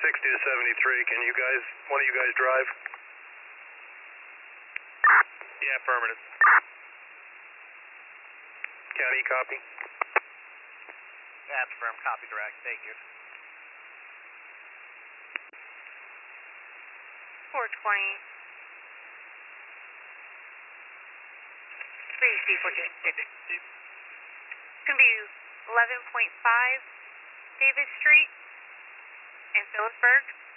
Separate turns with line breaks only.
60 to 73. Can you guys, one of you guys drive?
Yeah, affirmative.
County, copy.
Yeah, affirm, copy direct, thank you.
420. 3C14. It's going to be 11.5 Davis Street in Phillipsburg.